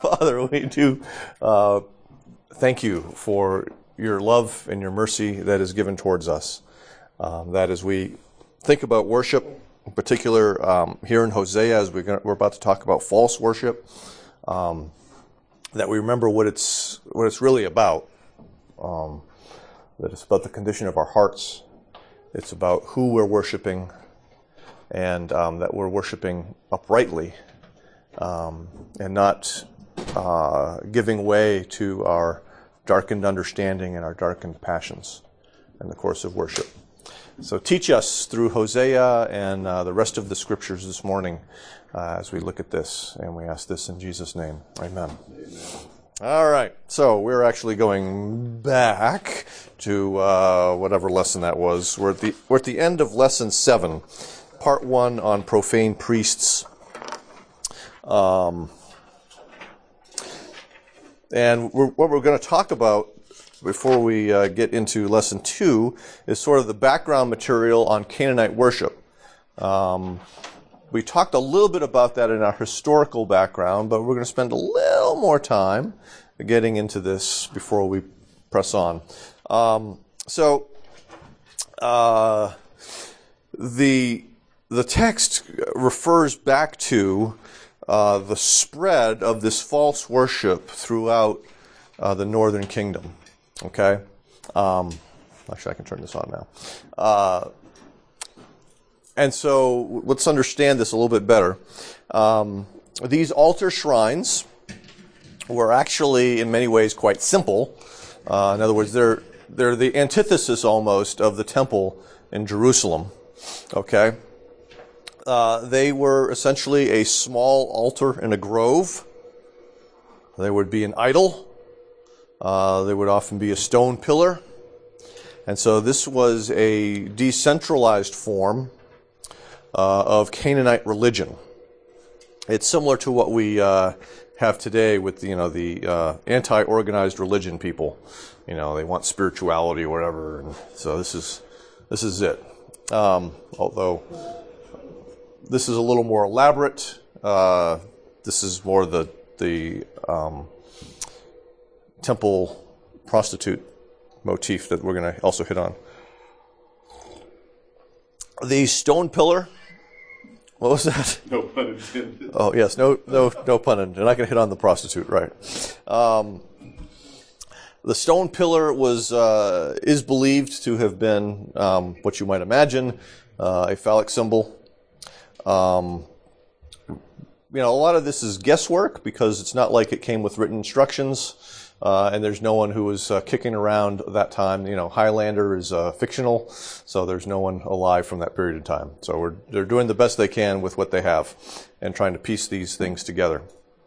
Father, we do thank you for your love and your mercy that is given towards us. That as we think about worship, in particular here in Hosea, as we're about to talk about false worship, that we remember what it's really about. That it's about the condition of our hearts. It's about who we're worshiping, and that we're worshiping uprightly, and not giving way to our darkened understanding and our darkened passions in the course of worship. So teach us through Hosea and the rest of the scriptures this morning as we look at this, and we ask this in Jesus' name. Amen. All right, so we're actually going back to whatever lesson that was. We're at the end of lesson 7, part 1 on profane priests. And what we're going to talk about before we get into lesson 2 is sort of the background material on Canaanite worship. We talked a little bit about that in our historical background, but we're going to spend a little more time getting into this before we press on. The text refers back to the spread of this false worship throughout the northern kingdom. Okay? Actually, I can turn this on now. And so let's understand this a little bit better. These altar shrines were actually, in many ways, quite simple. In other words, they're the antithesis almost of the temple in Jerusalem. Okay? They were essentially a small altar in a grove. There would be an idol. There would often be a stone pillar. And so this was a decentralized form of Canaanite religion. It's similar to what we have today with the anti-organized religion people. They want spirituality or whatever. And so this is it. Although this is a little more elaborate. This is more the temple prostitute motif that we're going to also hit on. The stone pillar. What was that? No pun intended. Oh yes, no pun intended. You're not going to hit on the prostitute, right? The stone pillar is believed to have been what you might imagine a phallic symbol. A lot of this is guesswork because it's not like it came with written instructions, and there's no one who was kicking around that time. Highlander is fictional, so there's no one alive from that period of time. So they're doing the best they can with what they have and trying to piece these things together.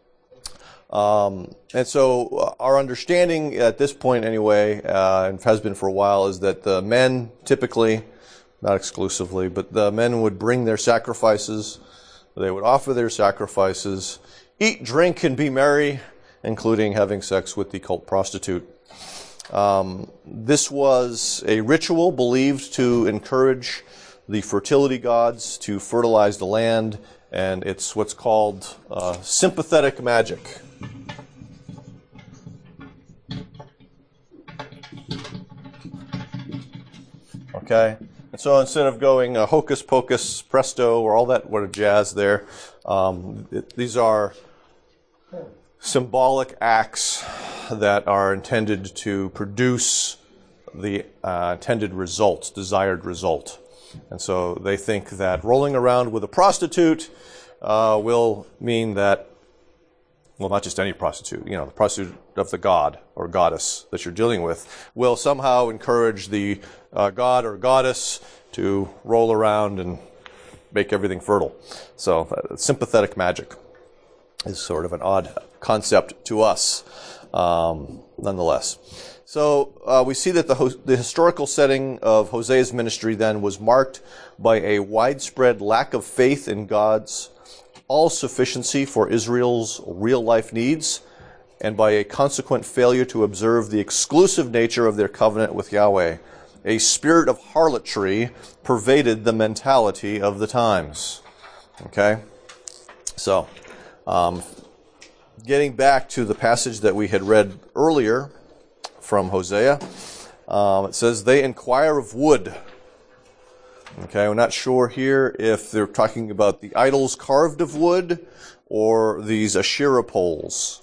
And so our understanding at this point anyway, and has been for a while, is that the men typically, not exclusively, but the men would bring their sacrifices. They would offer their sacrifices, eat, drink, and be merry, including having sex with the cult prostitute. This was a ritual believed to encourage the fertility gods to fertilize the land, and it's what's called sympathetic magic. Okay? And so instead of going hocus pocus presto or all that jazz there, these are symbolic acts that are intended to produce the intended result, desired result. And so they think that rolling around with a prostitute will mean that, well, not just any prostitute, the prostitute of the god or goddess that you're dealing with will somehow encourage the god or goddess to roll around and make everything fertile. So sympathetic magic is sort of an odd concept to us, nonetheless. So we see that the historical setting of Hosea's ministry then was marked by a widespread lack of faith in God's all-sufficiency for Israel's real-life needs, and by a consequent failure to observe the exclusive nature of their covenant with Yahweh. A spirit of harlotry pervaded the mentality of the times. Okay? So, getting back to the passage that we had read earlier from Hosea, it says, they inquire of wood. Okay, we're not sure here if they're talking about the idols carved of wood or these Asherah poles,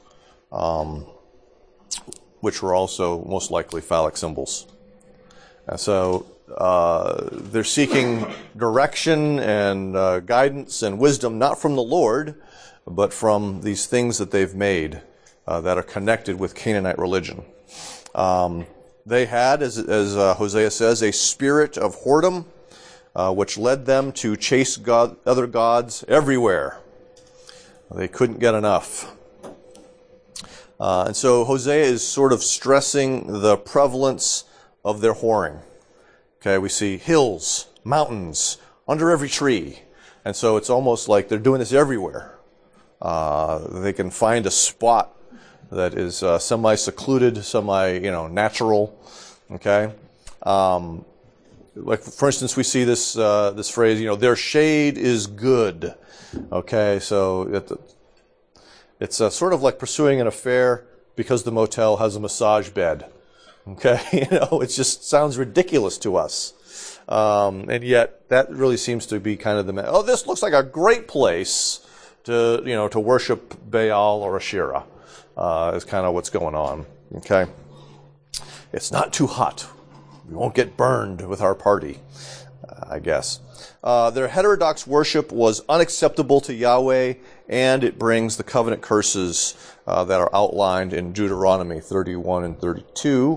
which were also most likely phallic symbols. And so they're seeking direction and guidance and wisdom, not from the Lord, but from these things that they've made that are connected with Canaanite religion. They had, as Hosea says, a spirit of whoredom, which led them to chase other gods everywhere. They couldn't get enough. And so Hosea is sort of stressing the prevalence of their whoring. Okay, we see hills, mountains, under every tree. And so it's almost like they're doing this everywhere. They can find a spot that is semi-secluded, natural. Okay? Like, for instance, we see this phrase, their shade is good. Okay, so it's sort of like pursuing an affair because the motel has a massage bed. Okay, it just sounds ridiculous to us. And yet, that really seems to be kind of this looks like a great place to worship Baal or Asherah, is kind of what's going on. Okay, it's not too hot. We won't get burned with our party, I guess. Their heterodox worship was unacceptable to Yahweh, and it brings the covenant curses that are outlined in Deuteronomy 31 and 32.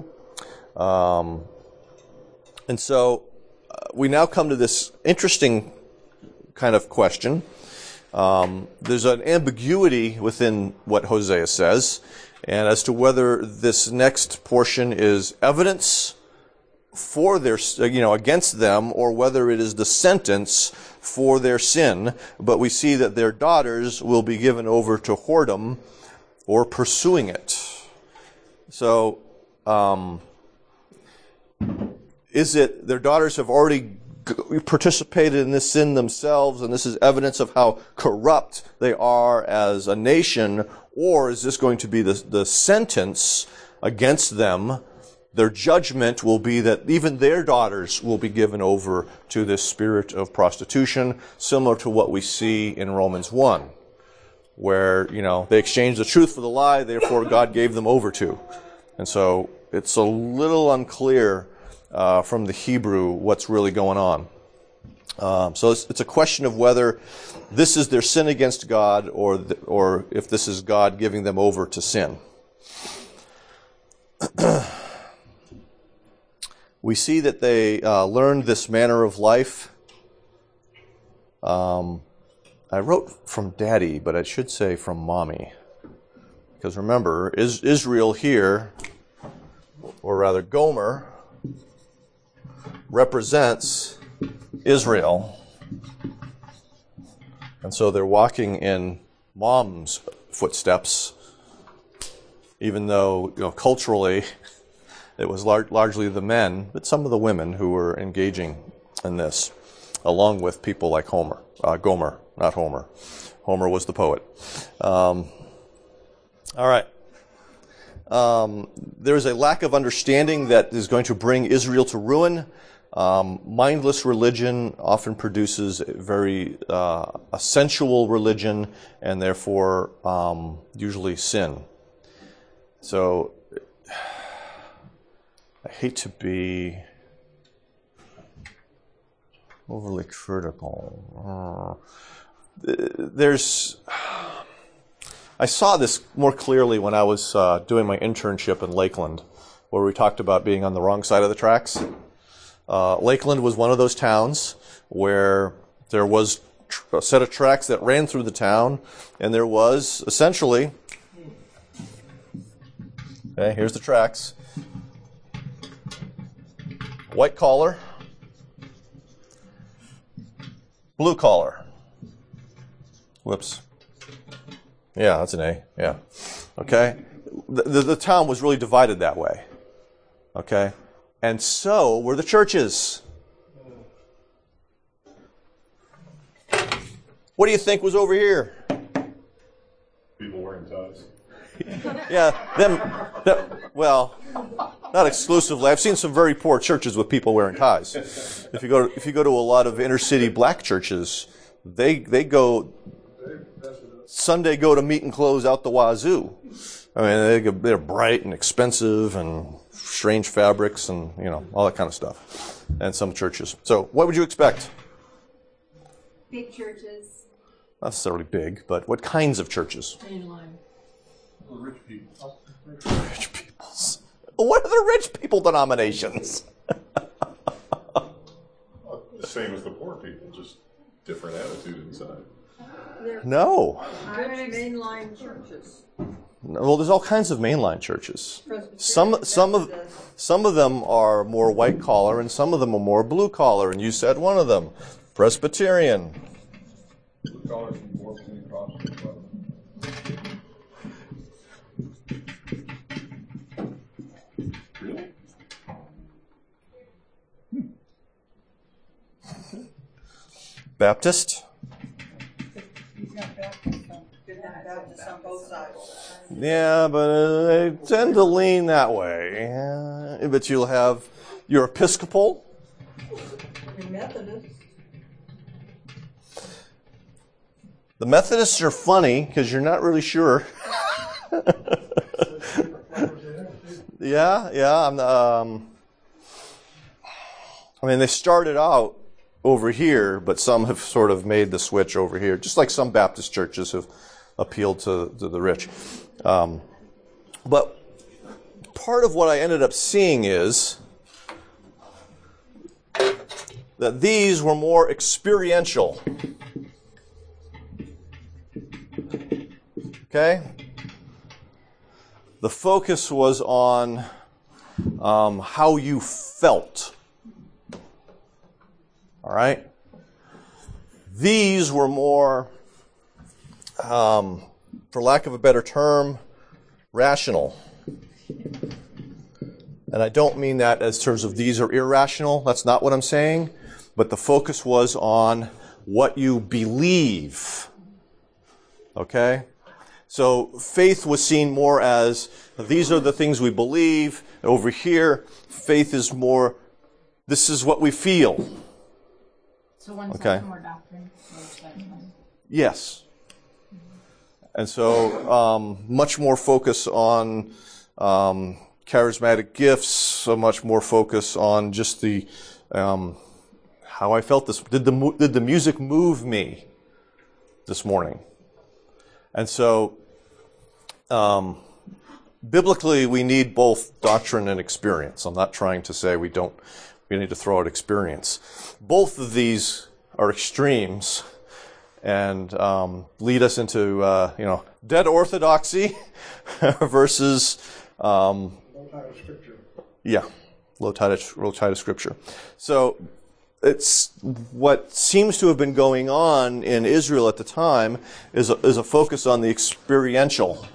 And so we now come to this interesting kind of question. There's an ambiguity within what Hosea says, and as to whether this next portion is evidence for their, against them, or whether it is the sentence for their sin. But we see that their daughters will be given over to whoredom or pursuing it. So, is it their daughters have already participated in this sin themselves, and this is evidence of how corrupt they are as a nation, or is this going to be the sentence against them? Their judgment will be that even their daughters will be given over to this spirit of prostitution, similar to what we see in Romans 1, where, they exchanged the truth for the lie, therefore God gave them over to. And so it's a little unclear from the Hebrew what's really going on. So it's a question of whether this is their sin against God or if this is God giving them over to sin. We see that they learned this manner of life. I wrote from Daddy, but I should say from Mommy. Because remember, Israel here, or rather Gomer, represents Israel. And so they're walking in Mom's footsteps, even though, culturally, it was largely the men, but some of the women who were engaging in this, along with people like Gomer, not Homer. Homer was the poet. All right. There is a lack of understanding that is going to bring Israel to ruin. Mindless religion often produces a sensual religion, and therefore usually sin. So I hate to be overly critical. I saw this more clearly when I was doing my internship in Lakeland, where we talked about being on the wrong side of the tracks. Lakeland was one of those towns where there was a set of tracks that ran through the town, and there was essentially, okay, here's the tracks. White collar, blue collar. Whoops. Yeah, that's an A. Yeah. Okay. The town was really divided that way. Okay. And so were the churches. What do you think was over here? People wearing ties. Yeah, well, not exclusively. I've seen some very poor churches with people wearing ties. If you go to a lot of inner city black churches, they go Sunday go to meeting clothes out the wazoo. I mean, they're bright and expensive and strange fabrics and all that kind of stuff. And some churches. So, what would you expect? Big churches. Not necessarily big, but what kinds of churches? Mainline. Well, rich people. Rich peoples. What are the rich people denominations? The same as the poor people, just different attitude inside. No. Good mainline churches. Well, there's all kinds of mainline churches. Some of them are more white collar, and some of them are more blue collar. And you said one of them, Presbyterian. Blue collars and more Pentecostal as well. Really? Baptist. Baptists on both sides. Yeah, but they tend to lean that way. But you'll have your Episcopal. You're Methodist. The Methodists are funny because you're not really sure. Yeah. I mean, they started out over here, but some have sort of made the switch over here, just like some Baptist churches have appealed to the rich. But part of what I ended up seeing is that these were more experiential. Okay? The focus was on how you felt. All right? These were more, for lack of a better term, rational. And I don't mean that as terms of these are irrational. That's not what I'm saying. But the focus was on what you believe. Okay? So faith was seen more as, these are the things we believe. Over here, faith is more, this is what we feel. So one Okay. more doctrine. Yes. And so much more focus on charismatic gifts, so much more focus on just the how I felt this. Did the music move me this morning? And so biblically, we need both doctrine and experience. I'm not trying to say we need to throw out experience. Both of these are extremes and lead us into dead orthodoxy versus low tide of Scripture. Yeah, low tide of Scripture. So it's what seems to have been going on in Israel at the time is a focus on the experiential,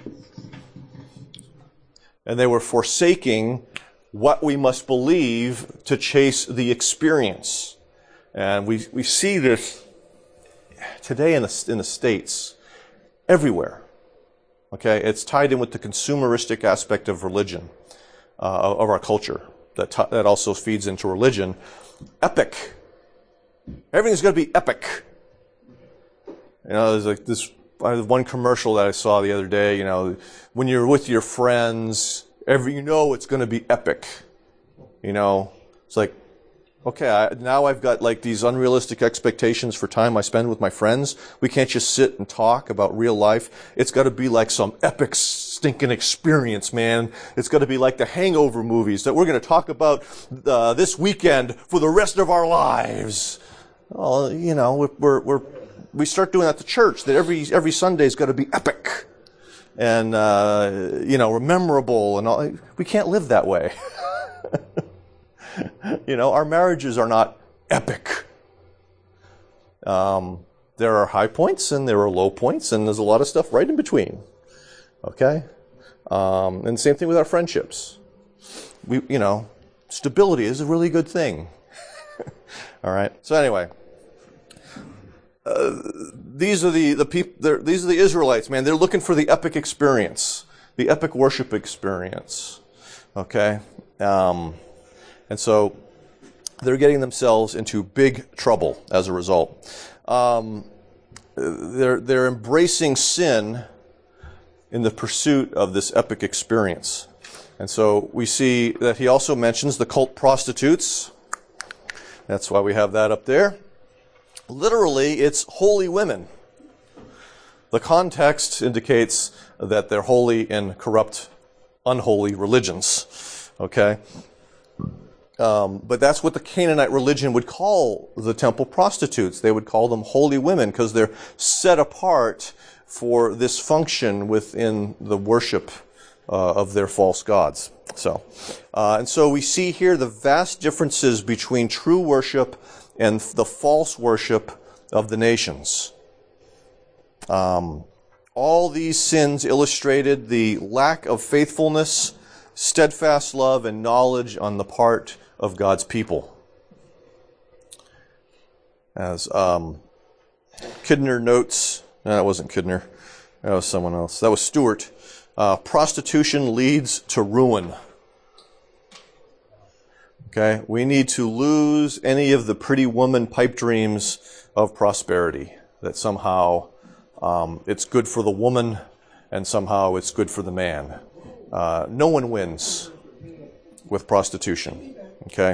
and they were forsaking what we must believe to chase the experience. And we see this today in the States everywhere. Okay, it's tied in with the consumeristic aspect of religion, of our culture. That also feeds into religion. Epic. Everything's got to be epic. There's like this one commercial that I saw the other day. When you're with your friends, it's going to be epic. It's like, okay, now I've got like these unrealistic expectations for time I spend with my friends. We can't just sit and talk about real life. It's got to be like some epic stinking experience, man. It's got to be like the Hangover movies that we're going to talk about this weekend for the rest of our lives. Well, we start doing that to church, that every Sunday's got to be epic and memorable and all. We can't live that way. Our marriages are not epic. There are high points and there are low points, and there's a lot of stuff right in between. Okay? And same thing with our friendships. Stability is a really good thing. All right? So anyway, these are the people. These are the Israelites, man. They're looking for the epic experience, the epic worship experience. Okay, and so they're getting themselves into big trouble as a result. They're embracing sin in the pursuit of this epic experience. And so we see that he also mentions the cult prostitutes. That's why we have that up there. Literally, it's holy women. The context indicates that they're holy in corrupt, unholy religions. Okay? But that's what the Canaanite religion would call the temple prostitutes. They would call them holy women because they're set apart for this function within the worship of their false gods. And so we see here the vast differences between true worship and the false worship of the nations. All these sins illustrated the lack of faithfulness, steadfast love, and knowledge on the part of God's people. As Kidner notes, no, that wasn't Kidner. That was someone else. That was Stewart. Prostitution leads to ruin. Okay, we need to lose any of the pretty woman pipe dreams of prosperity, that somehow it's good for the woman and somehow it's good for the man. No one wins with prostitution. Okay,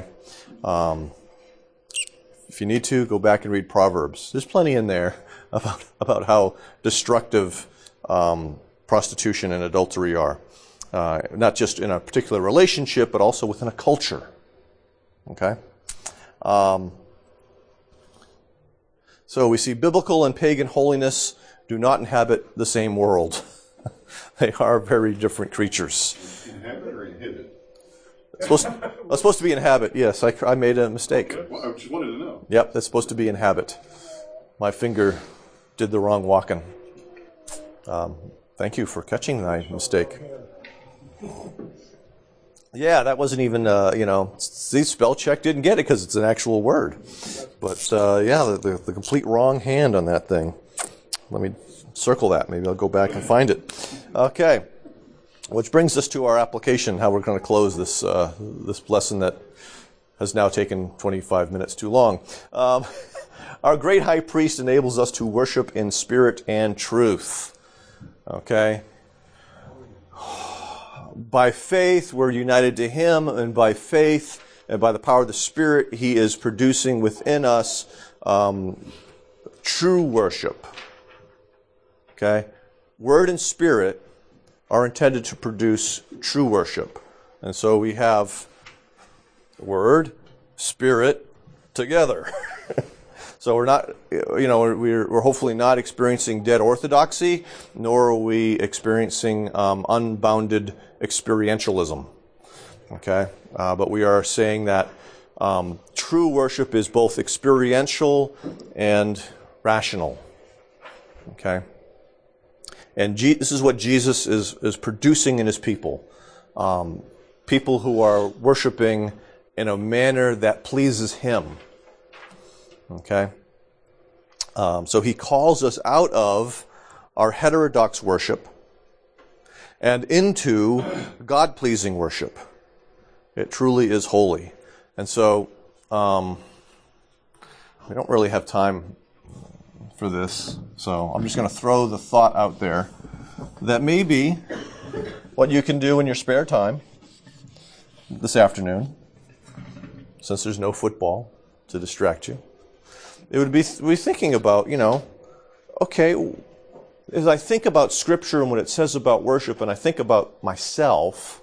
if you need to, go back and read Proverbs. There's plenty in there about how destructive prostitution and adultery are, not just in a particular relationship, but also within a culture. Okay? So we see biblical and pagan holiness do not inhabit the same world. They are very different creatures. Inhabit or inhibit? It's supposed to be inhabit, yes. I made a mistake. Well, I just wanted to know. Yep, that's supposed to be inhabit. My finger did the wrong walking. Thank you for catching my mistake. Yeah, that wasn't even, see, spell check didn't get it because it's an actual word. But, the complete wrong hand on that thing. Let me circle that. Maybe I'll go back and find it. Okay. Which brings us to our application, how we're going to close this lesson that has now taken 25 minutes too long. Our great high priest enables us to worship in spirit and truth. Okay? By faith, we're united to him, and by faith and by the power of the Spirit, he is producing within us true worship. Okay? Word and spirit are intended to produce true worship. And so we have word, spirit together. So we're not, we're hopefully not experiencing dead orthodoxy, nor are we experiencing unbounded experientialism. Okay? But we are saying that true worship is both experiential and rational. Okay? And this is what Jesus is producing in his people. People who are worshiping in a manner that pleases him. Okay? So he calls us out of our heterodox worship and into God-pleasing worship. It truly is holy. And so we don't really have time for this, so I'm just going to throw the thought out there that maybe what you can do in your spare time this afternoon, since there's no football to distract you, it would be thinking about, okay, as I think about Scripture and what it says about worship, and I think about myself,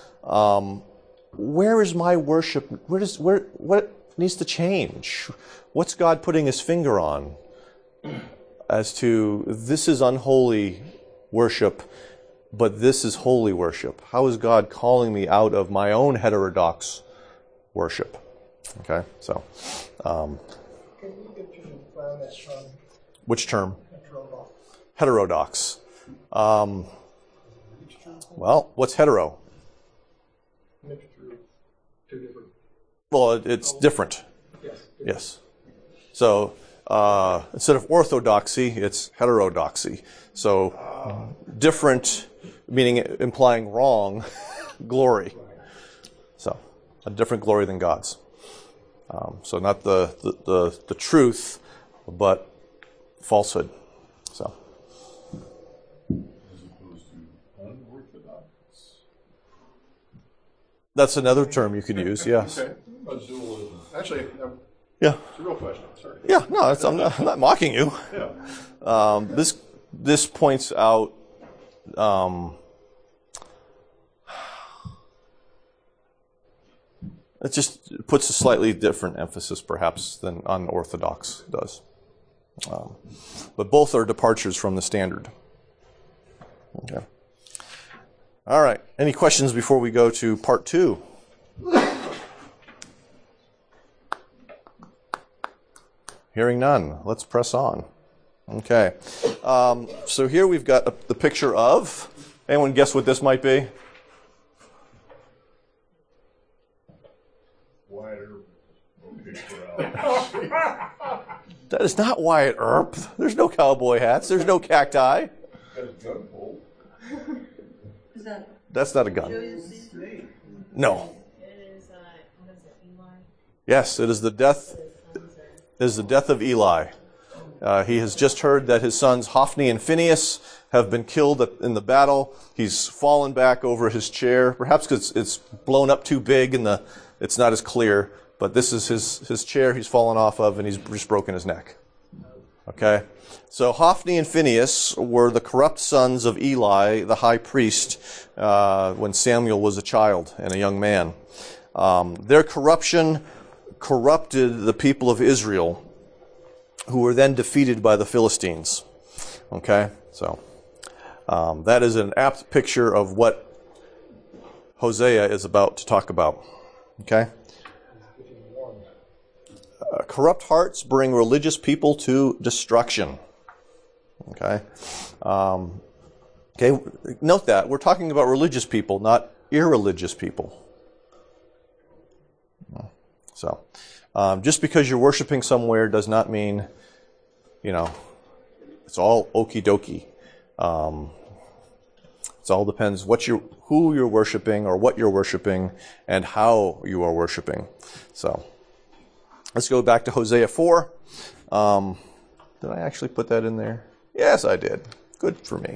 where is my worship? What needs to change? What's God putting his finger on as to this is unholy worship, but this is holy worship? How is God calling me out of my own heterodox worship? Okay, so Can you get to define that term? Which term? Heterodox. Heterodox. Well, what's hetero? Mixture of two different. Well, it's different. Yes. Yes. So instead of orthodoxy, it's heterodoxy. So different, meaning implying wrong, glory. So a different glory than God's. So not the truth, but falsehood. So. As opposed to unorthodox. That's another term you could use, yes. Okay. About dualism. Actually, Yeah. it's a real question. Sorry. Yeah, no, I'm not mocking you. Yeah. This points out it just puts a slightly different emphasis, perhaps, than unorthodox does. But both are departures from the standard. Okay. All right. Any questions before we go to part 2? Hearing none. Let's press on. Okay. So here we've got the picture of. Anyone guess what this might be? Wyatt Earp. Okay, corral. That is not Wyatt Earp. There's no cowboy hats. There's no cacti. Got a gun pull. Is that That's not a gun. Julius Caesar? No. It is, what is it, Eli? Yes, it is the death. It is the death of Eli. He has just heard that his sons Hophni and Phinehas have been killed in the battle. He's fallen back over his chair, perhaps because it's blown up too big and it's not as clear. But this is his chair he's fallen off of, and he's just broken his neck. Okay? So Hophni and Phinehas were the corrupt sons of Eli, the high priest, when Samuel was a child and a young man. Their corruption corrupted the people of Israel, who were then defeated by the Philistines. Okay? So that is an apt picture of what Hosea is about to talk about. Okay? Corrupt hearts bring religious people to destruction. Okay? Okay, note that. We're talking about religious people, not irreligious people. So, just because you're worshiping somewhere does not mean, it's all okie dokie. It all depends who you're worshiping or what you're worshiping and how you are worshiping. So, let's go back to Hosea 4. Did I actually put that in there? Yes, I did. Good for me.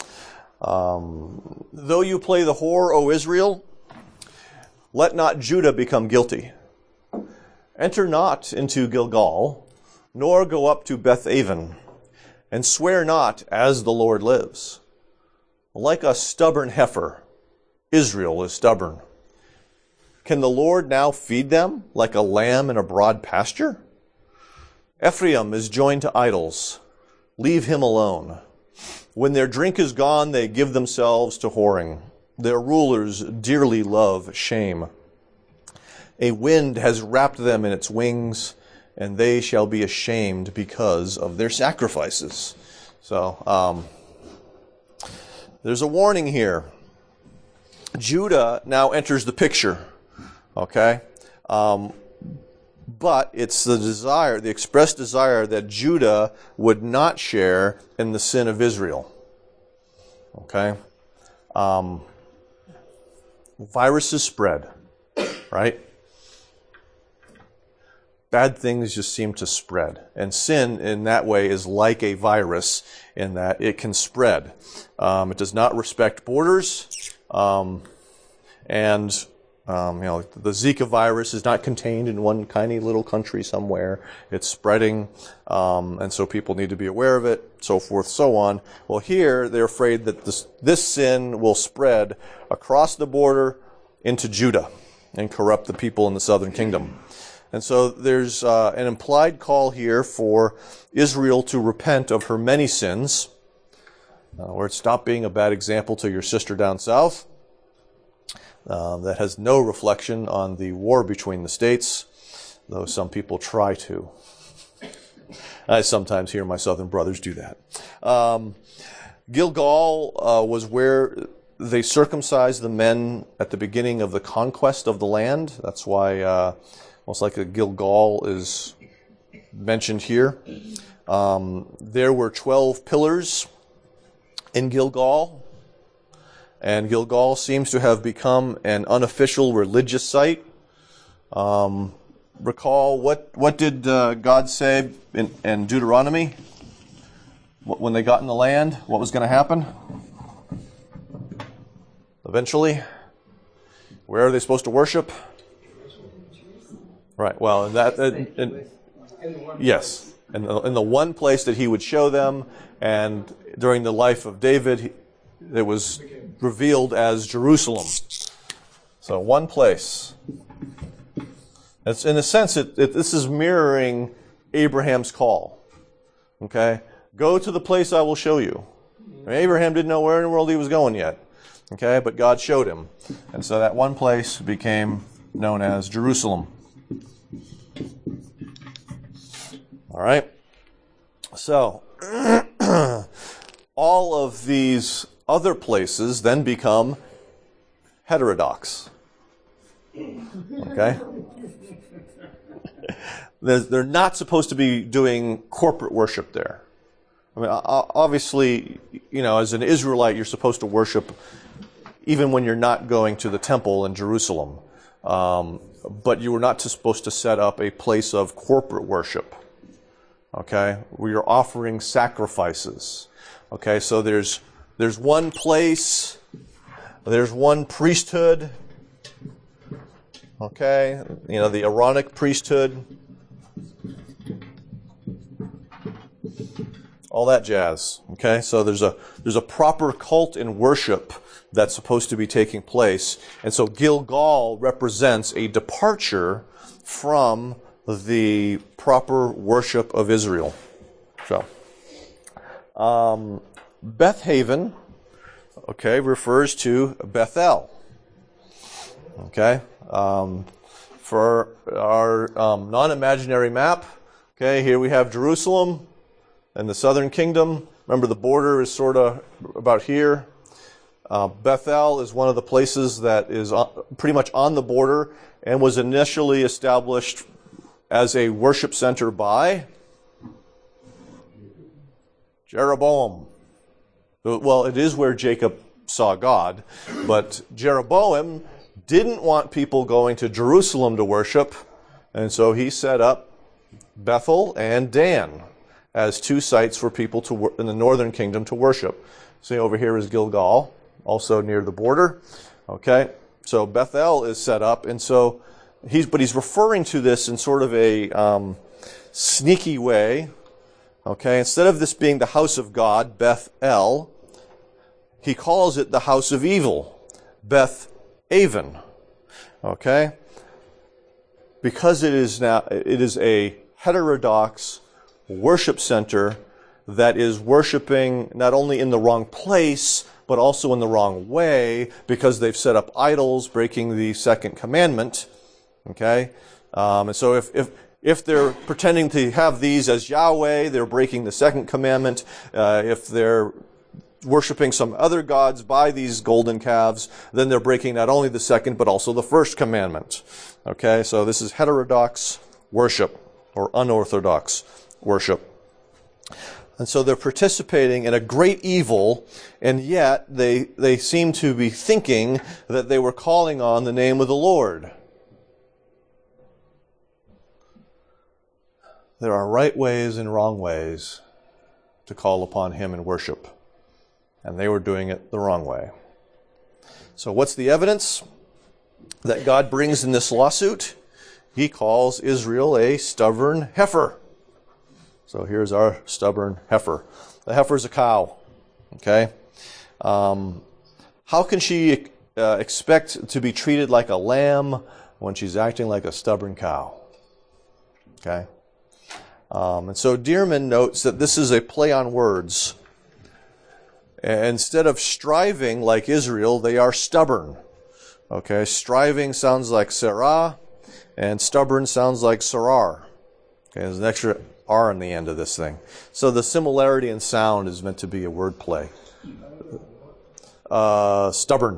Though you play the whore, O Israel, let not Judah become guilty. Enter not into Gilgal, nor go up to Beth-aven, and swear not as the Lord lives. Like a stubborn heifer, Israel is stubborn. Can the Lord now feed them like a lamb in a broad pasture? Ephraim is joined to idols. Leave him alone. When their drink is gone, they give themselves to whoring. Their rulers dearly love shame. A wind has wrapped them in its wings, and they shall be ashamed because of their sacrifices. So, there's a warning here. Judah now enters the picture. Okay? But it's the expressed desire that Judah would not share in the sin of Israel. Okay? Viruses spread, right? Bad things just seem to spread. And sin in that way is like a virus in that it can spread. It does not respect borders. The Zika virus is not contained in one tiny little country somewhere. It's spreading, and so people need to be aware of it, so forth, so on. Well, here they're afraid that this sin will spread across the border into Judah and corrupt the people in the southern kingdom. And so there's an implied call here for Israel to repent of her many sins, or stop being a bad example to your sister down south. That has no reflection on the war between the states, though some people try to. I sometimes hear my southern brothers do that. Gilgal was where they circumcised the men at the beginning of the conquest of the land. That's why most likely Gilgal is mentioned here. There were 12 pillars in Gilgal, and Gilgal seems to have become an unofficial religious site. Recall, what did God say in Deuteronomy? When they got in the land, what was going to happen? Eventually, where are they supposed to worship? Right. Well, yes, in the one place that He would show them, and during the life of David, it was revealed as Jerusalem. So one place. It's, in a sense, this is mirroring Abraham's call. Okay? Go to the place I will show you. Abraham didn't know where in the world he was going yet. Okay? But God showed him. And so that one place became known as Jerusalem. All right? So, all of these other places then become heterodox. Okay? They're not supposed to be doing corporate worship there. I mean, obviously, as an Israelite, you're supposed to worship even when you're not going to the temple in Jerusalem. But you were not supposed to set up a place of corporate worship. Okay? Where you're offering sacrifices. Okay, so there's one place, there's one priesthood. Okay, the Aaronic priesthood. All that jazz. Okay, so there's a proper cult and worship that's supposed to be taking place. And so Gilgal represents a departure from the proper worship of Israel. So, Beth Haven, okay, refers to Bethel. Okay, for our non-imaginary map, okay, here we have Jerusalem and the southern kingdom. Remember, the border is sort of about here. Bethel is one of the places that is pretty much on the border and was initially established as a worship center by Jeroboam. Well, it is where Jacob saw God, but Jeroboam didn't want people going to Jerusalem to worship, and so he set up Bethel and Dan as two sites for people in the northern kingdom to worship. See, over here is Gilgal, also near the border. Okay, so Bethel is set up, and so he's referring to this in sort of a sneaky way. Okay, instead of this being the house of God, Beth-el, he calls it the house of evil, Beth-aven. Okay, because it is a heterodox worship center that is worshiping not only in the wrong place, but also in the wrong way, because they've set up idols, breaking the second commandment. Okay, and so if they're pretending to have these as Yahweh, they're breaking the second commandment. If they're worshiping some other gods by these golden calves, then they're breaking not only the second, but also the first commandment. Okay, so this is heterodox worship, or unorthodox worship. And so they're participating in a great evil, and yet they seem to be thinking that they were calling on the name of the Lord. There are right ways and wrong ways to call upon Him in worship. And they were doing it the wrong way. So what's the evidence that God brings in this lawsuit? He calls Israel a stubborn heifer. So here's our stubborn heifer. The heifer's a cow. Okay? How can she expect to be treated like a lamb when she's acting like a stubborn cow? Okay? And so Dearman notes that this is a play on words. Instead of striving like Israel, they are stubborn. Okay, striving sounds like Sarah, and stubborn sounds like Sarar. Okay, there's an extra R on the end of this thing. So the similarity in sound is meant to be a word play. Stubborn.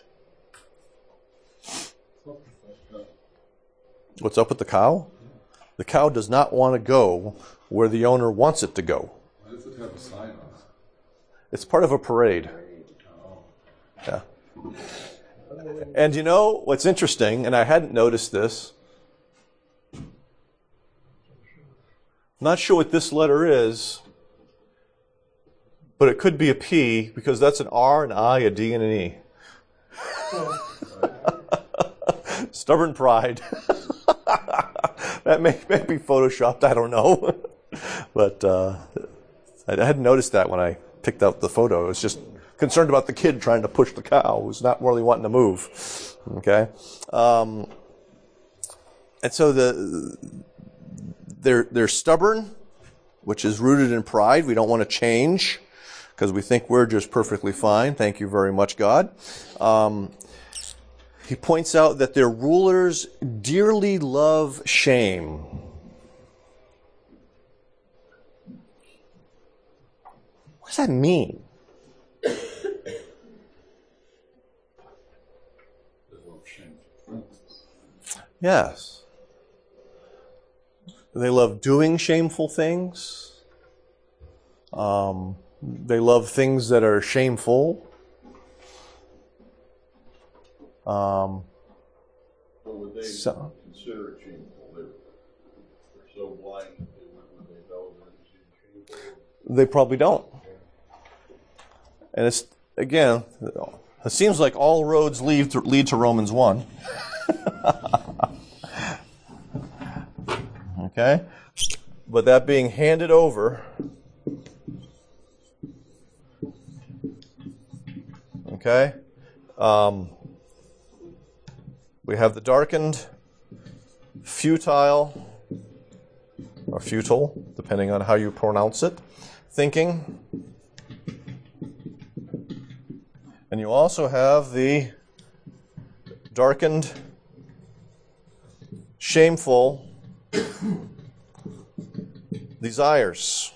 What's up with the cow? The cow does not want to go where the owner wants it to go. Why does it have a sign on it? It's part of a parade. Yeah. And you know what's interesting, and I hadn't noticed this. Not sure what this letter is, but it could be a P because that's an R, an I, a D, and an E. Stubborn pride. That may be photoshopped, I don't know. But I hadn't noticed that when I picked out the photo. I was just concerned about the kid trying to push the cow who's not really wanting to move. Okay? And so they're stubborn, which is rooted in pride. We don't want to change because we think we're just perfectly fine. Thank you very much, God. He points out that their rulers dearly love shame. What does that mean? Yes. They love doing shameful things. They love things that are shameful. But would they consider it shameful? They're so blind that would they know that it's shameful? They probably don't. And it's, again, it seems like all roads lead to Romans 1. Okay? But that being handed over, okay? We have the darkened, futile, or futile, depending on how you pronounce it, thinking. And you also have the darkened, shameful desires.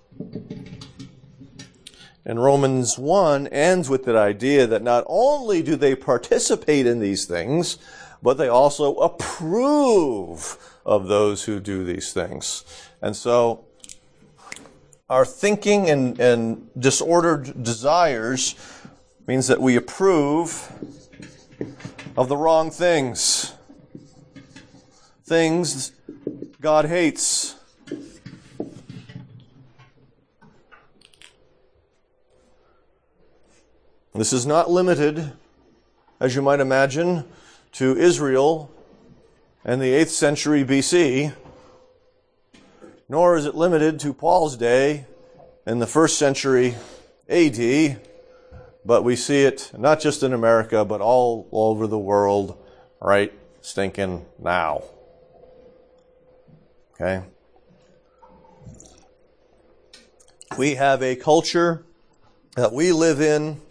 And Romans 1 ends with that idea that not only do they participate in these things, but they also approve of those who do these things. And so our thinking and disordered desires means that we approve of the wrong things. Things God hates. This is not limited, as you might imagine, to Israel and the 8th century BC, nor is it limited to Paul's day in the 1st century AD, but we see it not just in America, but all over the world right stinking now. Okay? We have a culture that we live in.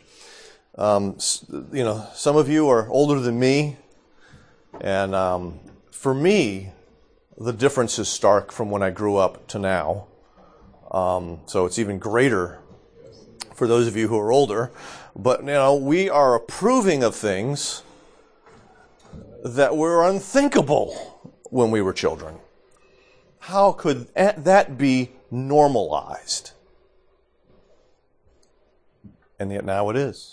Some of you are older than me, and for me, the difference is stark from when I grew up to now. So it's even greater for those of you who are older. But we are approving of things that were unthinkable when we were children. How could that be normalized? And yet now it is.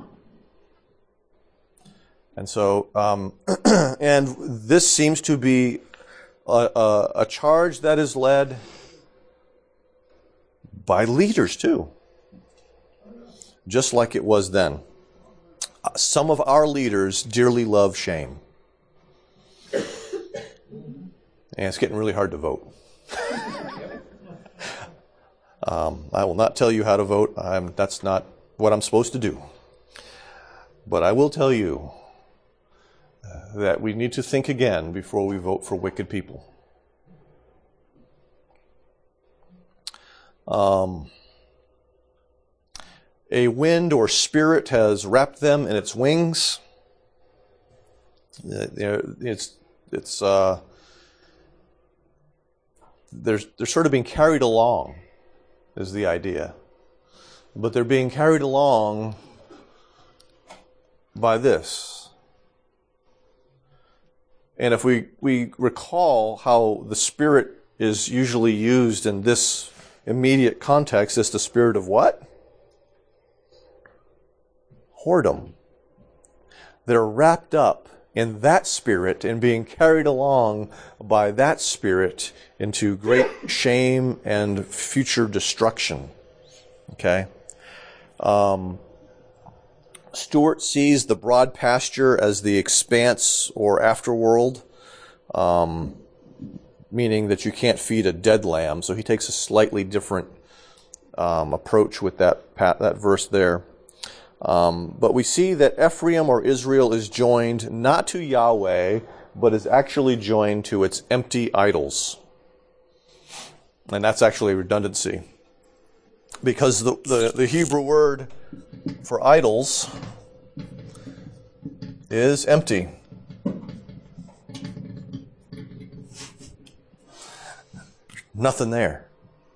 And so, and this seems to be a charge that is led by leaders too, just like it was then. Some of our leaders dearly love shame. And it's getting really hard to vote. I will not tell you how to vote. That's not what I'm supposed to do. But I will tell you that we need to think again before we vote for wicked people. A wind or spirit has wrapped them in its wings. They're sort of being carried along, is the idea. But they're being carried along by this. And if we recall how the Spirit is usually used in this immediate context, it's the spirit of what? Whoredom. They're wrapped up in that spirit and being carried along by that spirit into great shame and future destruction. Okay? Stuart sees the broad pasture as the expanse or afterworld, meaning that you can't feed a dead lamb. So he takes a slightly different approach with that verse there. But we see that Ephraim or Israel is joined not to Yahweh, but is actually joined to its empty idols. And that's actually a redundancy. Because the Hebrew word for idols is empty. Nothing there.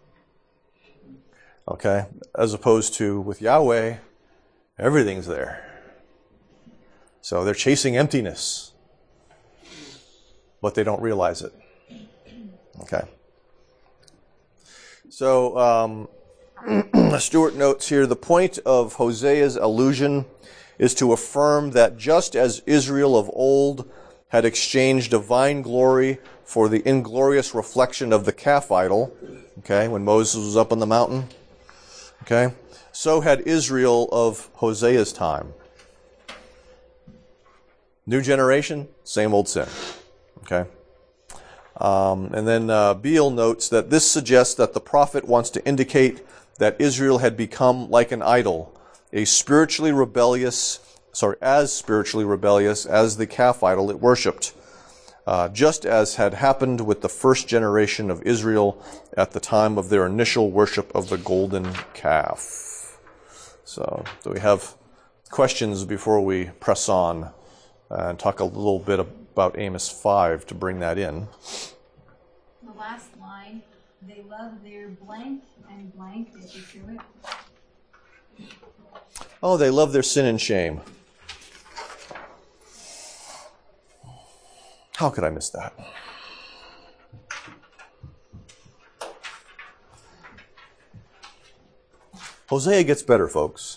Okay? As opposed to with Yahweh, everything's there. So they're chasing emptiness, but they don't realize it. Okay? So, Stuart notes here, the point of Hosea's allusion is to affirm that just as Israel of old had exchanged divine glory for the inglorious reflection of the calf idol, okay, when Moses was up on the mountain, okay, so had Israel of Hosea's time. New generation, same old sin, okay. And then Beale notes that this suggests that the prophet wants to indicate that Israel had become like an idol, as spiritually rebellious as the calf idol it worshipped, just as had happened with the first generation of Israel at the time of their initial worship of the golden calf. So do we have questions before we press on and talk a little bit about Amos 5 to bring that in? The last line, they love their blank and blank, did you do it? Oh, they love their sin and shame. How could I miss that? Hosea gets better, folks.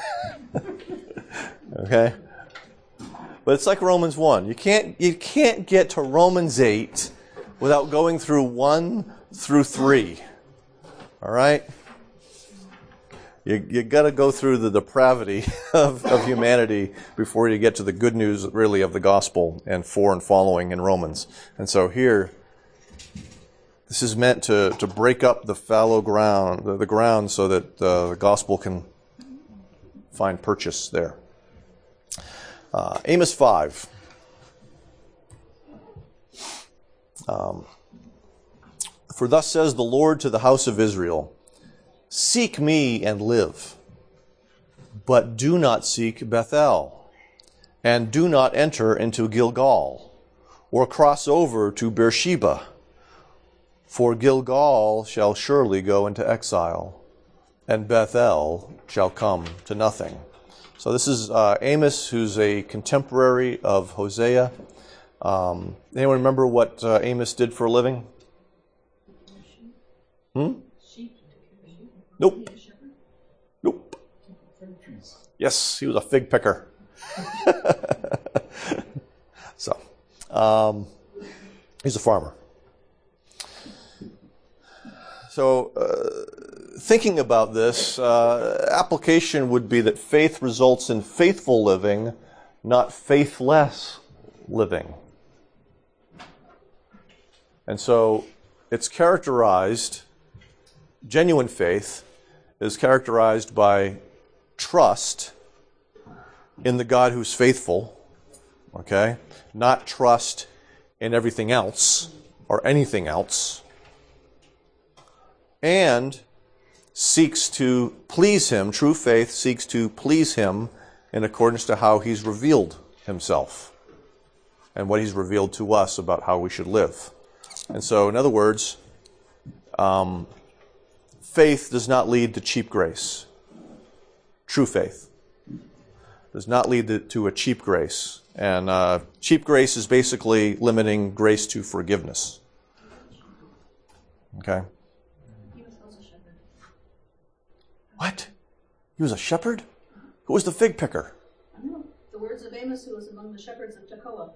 Okay? But it's like Romans 1. You can't get to Romans 8 without going through 1 through 3. All right? You got to go through the depravity of humanity before you get to the good news, really, of the gospel and 4 and following in Romans. And so here, this is meant to break up the fallow ground, the ground, so that the gospel can find purchase there. Amos 5. For thus says the Lord to the house of Israel, seek me and live, but do not seek Bethel, and do not enter into Gilgal, or cross over to Beersheba, for Gilgal shall surely go into exile, and Bethel shall come to nothing. So this is Amos, who's a contemporary of Hosea. Anyone remember what Amos did for a living? Nope. Nope. Yes, he was a fig picker. So, he's a farmer. So, thinking about this, application would be that faith results in faithful living, not faithless living. And so, it's characterized, genuine faith is characterized by trust in the God who's faithful, okay? Not trust in everything else or anything else. And seeks to please Him. True faith seeks to please Him in accordance to how He's revealed Himself and what He's revealed to us about how we should live. And so, in other words, faith does not lead to cheap grace. True faith does not lead to a cheap grace. And cheap grace is basically limiting grace to forgiveness. Okay? He was also a shepherd. What? He was a shepherd? Who was the fig picker? I know. The words of Amos, who was among the shepherds of Tekoa.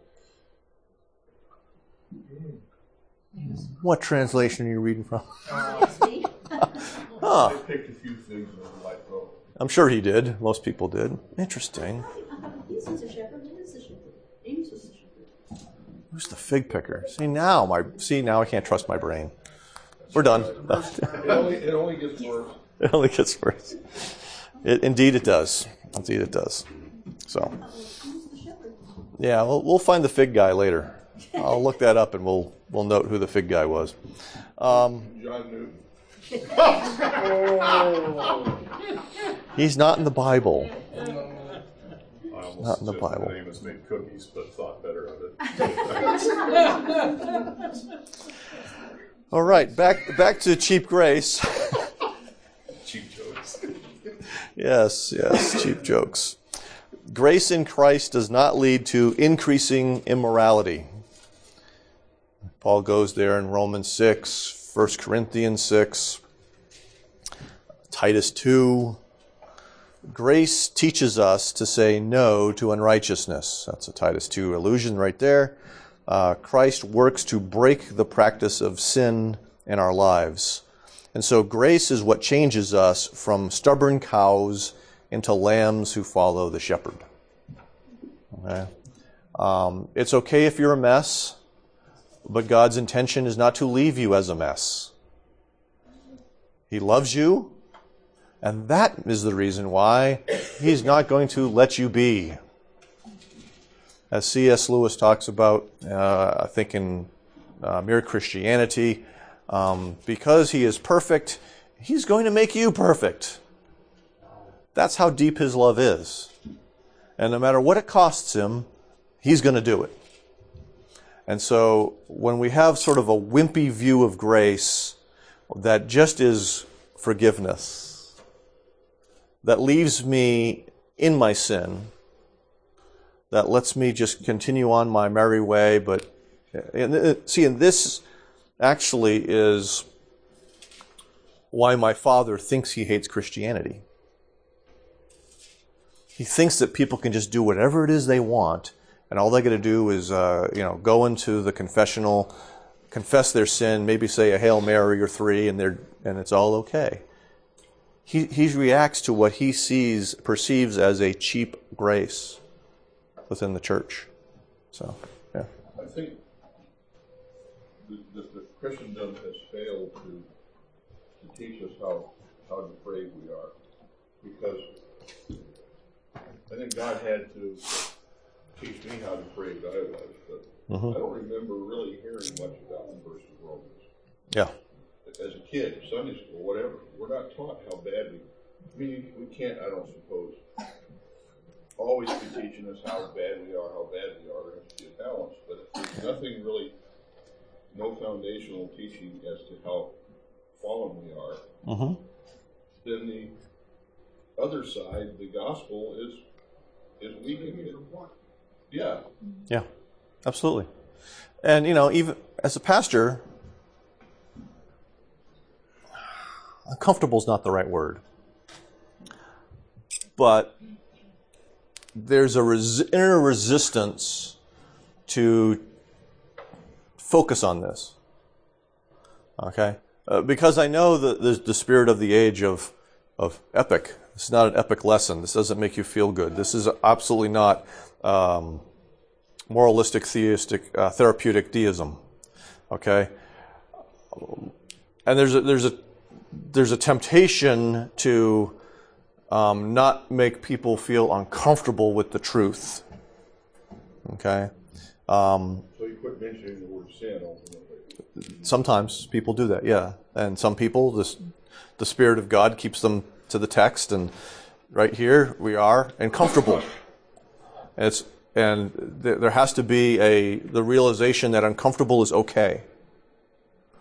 What translation are you reading from? It's me. Huh. They picked a few things over like road. I'm sure he did. Most people did. Interesting. This is a shepherd. Who is the shepherd? Amos was the shepherd. Who's the fig picker? See now I can't trust my brain. We're done. It only gets worse. It only gets worse. Indeed it does. Indeed it does. So, Who's the shepherd? yeah, we'll find the fig guy later. I'll look that up and we'll note who the fig guy was. John Newton. He's not in the Bible. I almost Not in the suggested Bible. that Amos made cookies, but thought better of it. All right, back to cheap grace. Cheap jokes. Yes, cheap jokes. Grace in Christ does not lead to increasing immorality. Paul goes there in Romans 6, 1 Corinthians 6, Titus 2. Grace teaches us to say no to unrighteousness. That's a Titus 2 allusion right there. Christ works to break the practice of sin in our lives. And so grace is what changes us from stubborn cows into lambs who follow the shepherd. Okay? It's okay if you're a mess, but God's intention is not to leave you as a mess. He loves you, and that is the reason why He's not going to let you be. As C.S. Lewis talks about, I think in Mere Christianity, because He is perfect, He's going to make you perfect. That's how deep His love is. And no matter what it costs Him, He's going to do it. And so when we have sort of a wimpy view of grace that just is forgiveness, that leaves me in my sin, that lets me just continue on my merry way, but and this actually is why my father thinks he hates Christianity. He thinks that people can just do whatever it is they want, and all they got to do is, go into the confessional, confess their sin, maybe say a Hail Mary or 3, and it's all okay. He reacts to what he perceives as a cheap grace within the church. So, yeah. I think the Christendom has failed to teach us how depraved we are, because I think God had to teach me how depraved I was, but I don't remember really hearing much about the verse of Romans. Yeah. As a kid, Sunday school, whatever, we're not taught how bad we can't, I don't suppose, always be teaching us how bad we are. There has to be a balance, but if there's nothing really, no foundational teaching as to how fallen we are, then the other side, the gospel, is weakening it. Yeah. Yeah, absolutely. And, even as a pastor, uncomfortable is not the right word. But there's a inner resistance to focus on this. Okay? Because I know that there's the spirit of the age of epic. This is not an epic lesson. This doesn't make you feel good. This is absolutely not moralistic, theistic, therapeutic deism. Okay? And there's a temptation to not make people feel uncomfortable with the truth. Okay? So you quit mentioning the word sin ultimately. Sometimes people do that, yeah. And some people, the Spirit of God keeps them to the text, and right here we are, and comfortable. And there has to be the realization that uncomfortable is okay.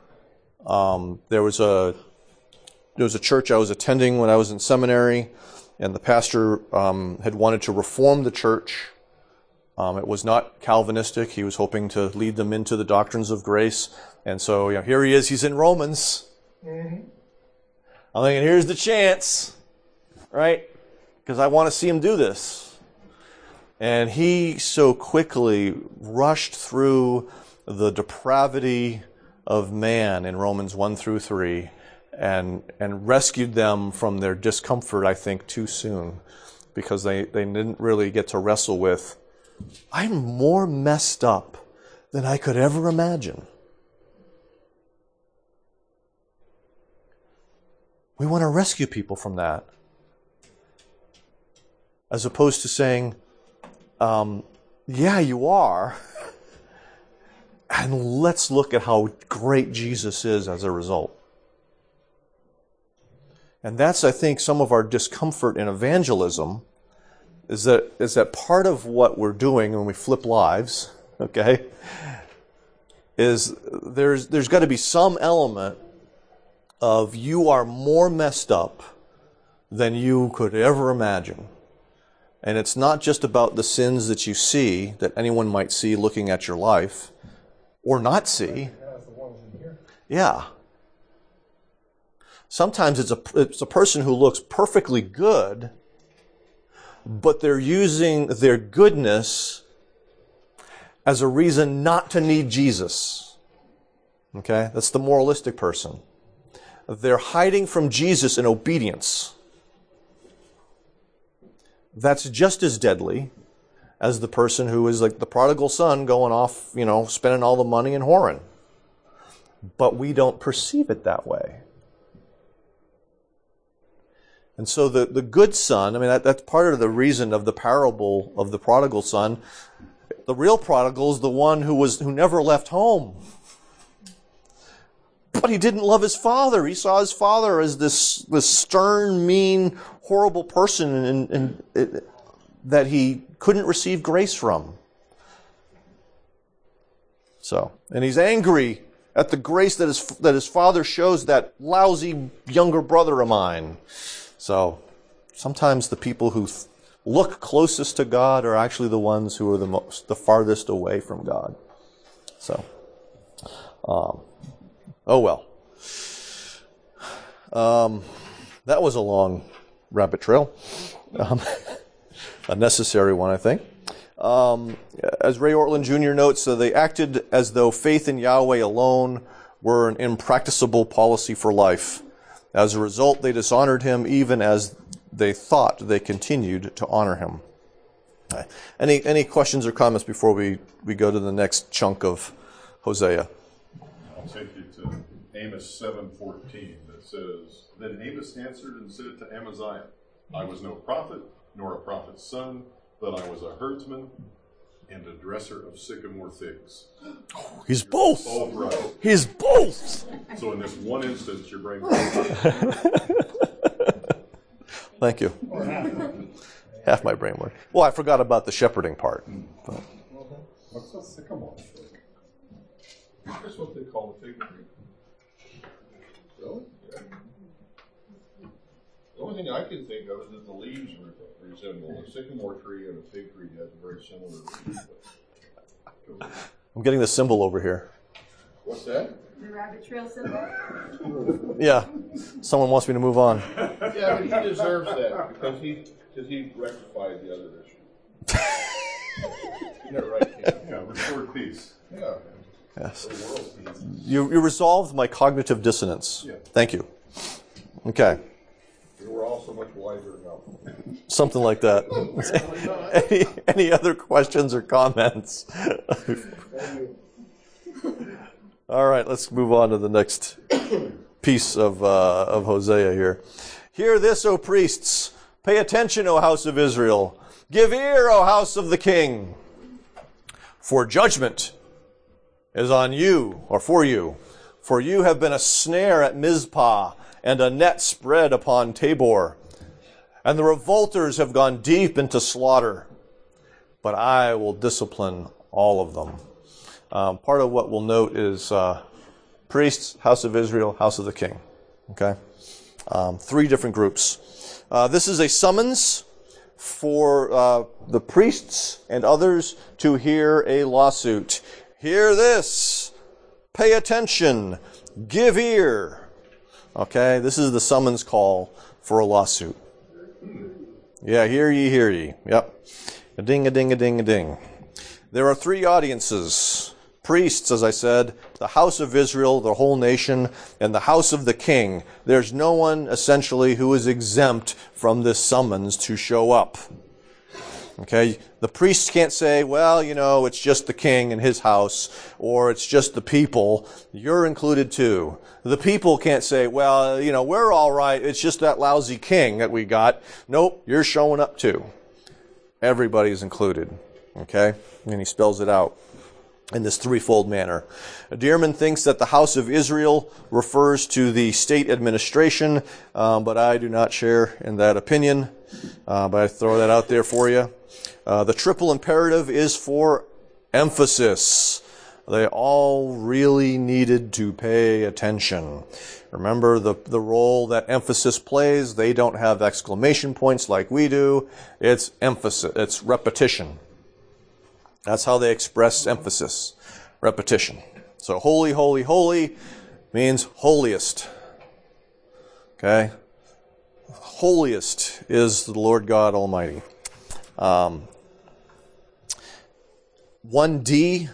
There was a church I was attending when I was in seminary, and the pastor had wanted to reform the church. It was not Calvinistic. He was hoping to lead them into the doctrines of grace. And so, here he is. He's in Romans. Mm-hmm. I'm thinking, here's the chance, right? Because I want to see him do this. And he so quickly rushed through the depravity of man in Romans 1 through 3 and rescued them from their discomfort, I think, too soon. Because they didn't really get to wrestle with, I'm more messed up than I could ever imagine. We want to rescue people from that. As opposed to saying, yeah, you are. And let's look at how great Jesus is as a result. And that's, I think, some of our discomfort in evangelism, is that part of what we're doing when we flip lives, okay, is there's got to be some element of you are more messed up than you could ever imagine. And it's not just about the sins that you see, that anyone might see looking at your life, or not see. Yeah. Sometimes it's a person who looks perfectly good, but they're using their goodness as a reason not to need Jesus. Okay? That's the moralistic person. They're hiding from Jesus in obedience. That's just as deadly as the person who is like the prodigal son going off, spending all the money and whoring. But we don't perceive it that way. And so the good son, that's part of the reason of the parable of the prodigal son. The real prodigal is the one who never left home. But he didn't love his father. He saw his father as this stern, mean, horrible person and that he couldn't receive grace from. And he's angry at the grace that his father shows that lousy younger brother of mine. So sometimes the people who look closest to God are actually the ones who are the farthest away from God. So, oh well. That was a long rabbit trail. A necessary one, I think. As Ray Ortlund Jr. notes, they acted as though faith in Yahweh alone were an impracticable policy for life. As a result, they dishonored him even as they thought they continued to honor him. Any questions or comments before we go to the next chunk of Hosea? I'll take you to Amos 7:14 that says, Then Amos answered and said to Amaziah, I was no prophet, nor a prophet's son, but I was a herdsman and a dresser of sycamore figs. He's both. Both right. He's both. So in this one instance, your brain. Thank you. Half my brain worked. Well, I forgot about the shepherding part. But. What's a sycamore fig? That's what they call a fig tree. Really? Yeah. The only thing I can think of is that the leaves resemble a sycamore tree, and a fig tree has a very similar leaves. I'm getting the symbol over here. What's that? The rabbit trail symbol? Yeah. Someone wants me to move on. Yeah, but he deserves that because he rectified the other issue. Isn't that right, Ken? Yeah, restored peace. Yeah. Yes. The world peace. You resolved my cognitive dissonance. Yeah. Thank you. Okay. We're all so much wiser now. Something like that. Any other questions or comments? All right, let's move on to the next piece of Hosea here. Hear this, O priests. Pay attention, O house of Israel. Give ear, O house of the king. For judgment is on you, or for you. For you have been a snare at Mizpah, and a net spread upon Tabor. And the revolters have gone deep into slaughter. But I will discipline all of them. Part of what we'll note is priests, house of Israel, house of the king. Okay? 3 different groups. This is a summons for the priests and others to hear a lawsuit. Hear this. Pay attention. Give ear. Okay, this is the summons call for a lawsuit. Yeah, hear ye, hear ye. Yep. A ding, a ding, a ding, a ding. There are three audiences. Priests, as I said, the house of Israel, the whole nation, and the house of the king. There's no one, essentially, who is exempt from this summons to show up. Okay? The priests can't say, well, it's just the king and his house, or it's just the people. You're included too. The people can't say, well, we're all right. It's just that lousy king that we got. Nope, you're showing up too. Everybody's included. Okay? And he spells it out in this threefold manner. Dearman thinks that the house of Israel refers to the state administration, but I do not share in that opinion. But I throw that out there for you. The triple imperative is for emphasis. They all really needed to pay attention. Remember the role that emphasis plays. They don't have exclamation points like we do. It's emphasis. It's repetition. That's how they express emphasis. Repetition. So holy, holy, holy means holiest. Okay? Holiest is the Lord God Almighty. 1D.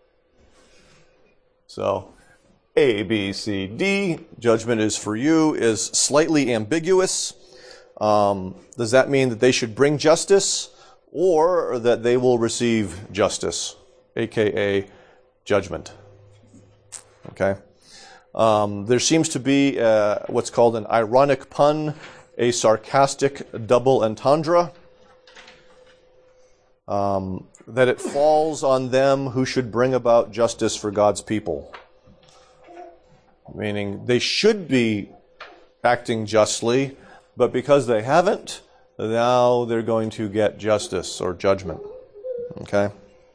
So A, B, C, D. Judgment is for you is slightly ambiguous. Does that mean that they should bring justice? Or that they will receive justice, aka judgment. Okay? There seems to be what's called an ironic pun, a sarcastic double entendre, that it falls on them who should bring about justice for God's people. Meaning they should be acting justly, but because they haven't, now they're going to get justice or judgment. Okay?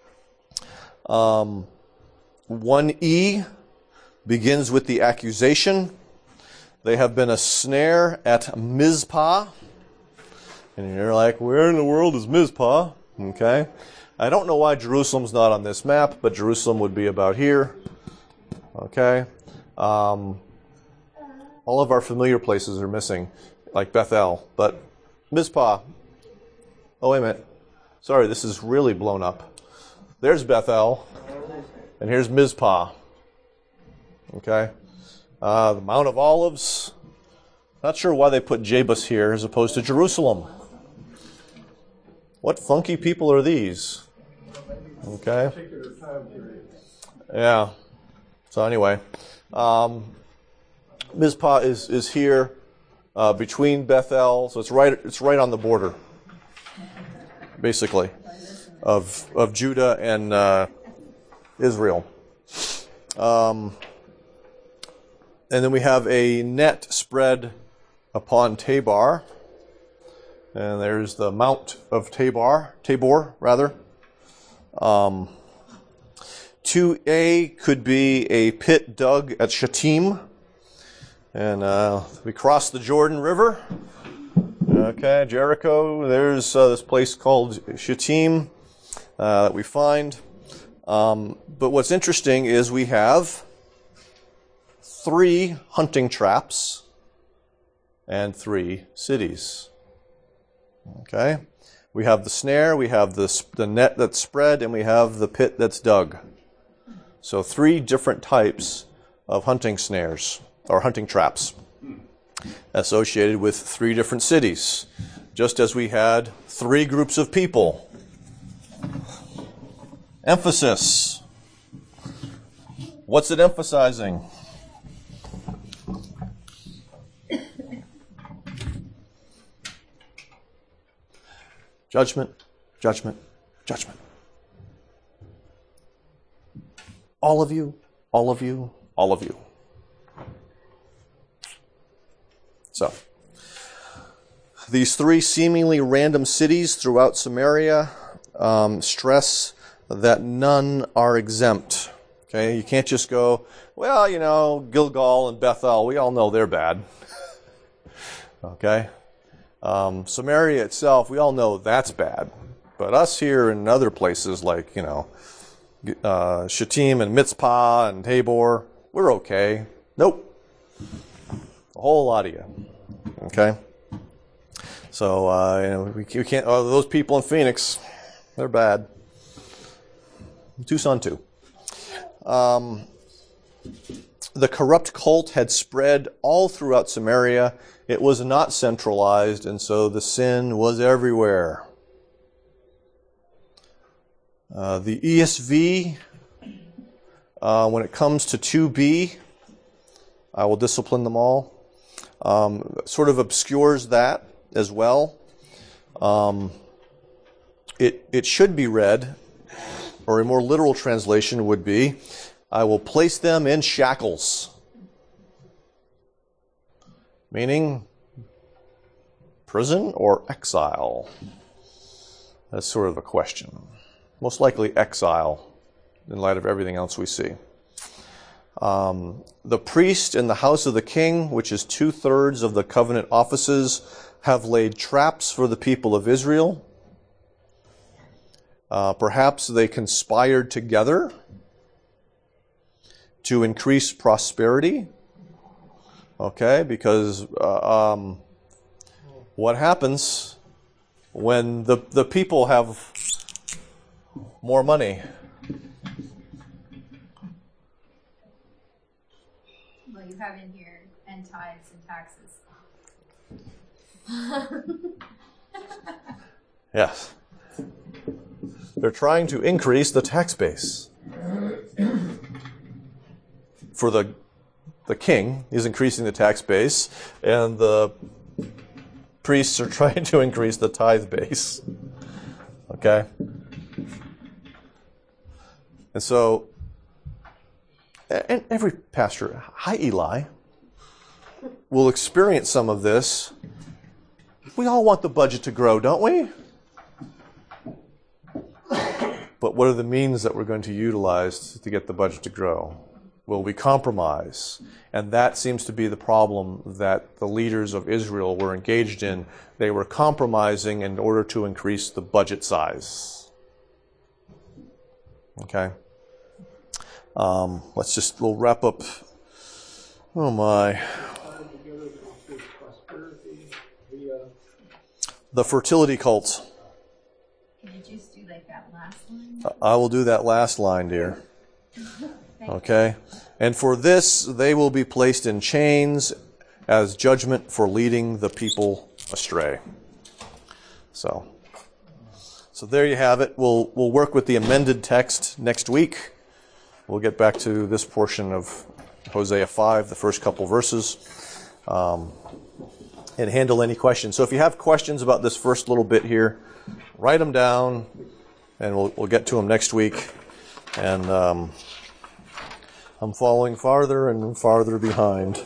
1E begins with the accusation. They have been a snare at Mizpah. And you're like, where in the world is Mizpah? Okay? I don't know why Jerusalem's not on this map, but Jerusalem would be about here. Okay? All of our familiar places are missing, like Bethel, but Mizpah. Oh, wait a minute. Sorry, this is really blown up. There's Bethel, and here's Mizpah. Okay? The Mount of Olives. Not sure why they put Jebus here as opposed to Jerusalem. What funky people are these? Okay? Yeah. So anyway, Mizpah is here. Between Bethel, so it's right on the border, basically, of Judah and Israel. And then we have a net spread upon Tabor, and there's the Mount of Tabor. 2A could be a pit dug at Shittim. And we cross the Jordan River. Okay, Jericho. There's this place called Shittim that we find. But what's interesting is we have 3 hunting traps and 3 cities. Okay? We have the snare, we have the net that's spread, and we have the pit that's dug. So 3 different types of hunting snares, or hunting traps, associated with 3 different cities, just as we had 3 groups of people. Emphasis. What's it emphasizing? Judgment, judgment, judgment. All of you, all of you, all of you. So, these 3 seemingly random cities throughout Samaria stress that none are exempt. Okay, you can't just go, well, Gilgal and Bethel, we all know they're bad. Okay? Samaria itself, we all know that's bad. But us here in other places like, Shittim and Mitzpah and Tabor, we're okay. Nope. A whole lot of you. Okay? So, we can't, those people in Phoenix, they're bad. Tucson too. The corrupt cult had spread all throughout Samaria. It was not centralized, and so the sin was everywhere. The ESV, when it comes to 2b, I will discipline them all, sort of obscures that as well. It should be read, or a more literal translation would be, I will place them in shackles. Meaning prison or exile? That's sort of a question. Most likely exile in light of everything else we see. The priest in the house of the king, which is 2/3 of the covenant offices, have laid traps for the people of Israel. Perhaps they conspired together to increase prosperity. Okay, because what happens when the people have more money? Well, you have in here, and tithes and taxes. Yes. They're trying to increase the tax base. For the king is increasing the tax base, and the priests are trying to increase the tithe base. Okay? And so, and every pastor, hi Eli, will experience some of this. We all want the budget to grow, don't we? But what are the means that we're going to utilize to get the budget to grow? Will we compromise? And that seems to be the problem that the leaders of Israel were engaged in. They were compromising in order to increase the budget size. Okay? We'll wrap up. Oh my. The fertility cult. Can you just do like that last line? I will do that last line, dear. Okay? And for this, they will be placed in chains as judgment for leading the people astray. So there you have it. We'll work with the amended text next week. We'll get back to this portion of Hosea 5, the first couple verses, and handle any questions. So if you have questions about this first little bit here, write them down, and we'll get to them next week. And I'm falling farther and farther behind.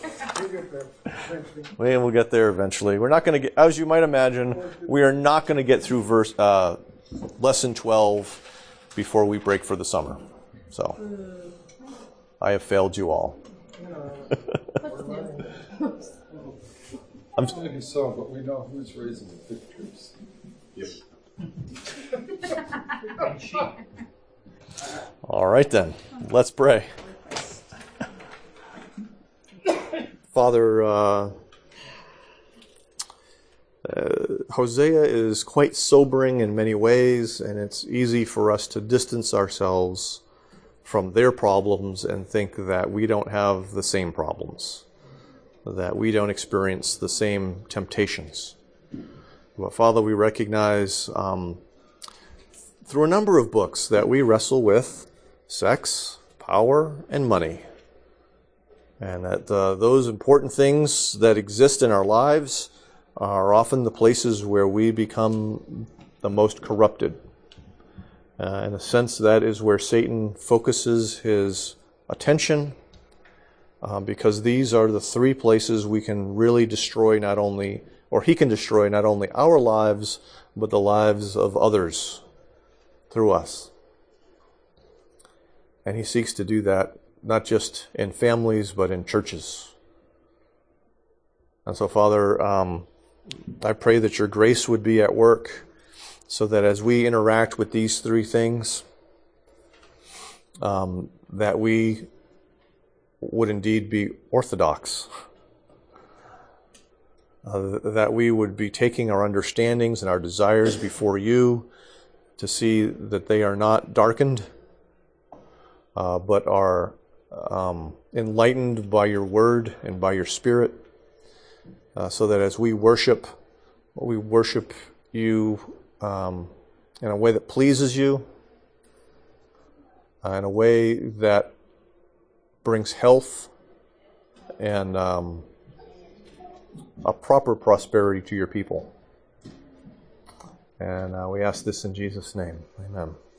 We'll get there eventually. We're not going to get, as you might imagine, we are not going to get through lesson 12 before we break for the summer. So I have failed you all. Maybe so, but we know who's raising the pictures. Yep. All right then, let's pray. Father, Hosea is quite sobering in many ways, and it's easy for us to distance ourselves from their problems and think that we don't have the same problems, that we don't experience the same temptations. But Father, we recognize through a number of books that we wrestle with sex, power, and money. And that those important things that exist in our lives are often the places where we become the most corrupted. In a sense, that is where Satan focuses his attention, because these are the three places we can really destroy not only, or he can destroy not only our lives, but the lives of others through us. And he seeks to do that not just in families, but in churches. And so, Father, I pray that your grace would be at work so that as we interact with these three things, that we would indeed be orthodox. That we would be taking our understandings and our desires before you to see that they are not darkened, but are enlightened by your word and by your spirit, so that as we worship you in a way that pleases you, in a way that brings health and a proper prosperity to your people. And we ask this in Jesus' name. Amen.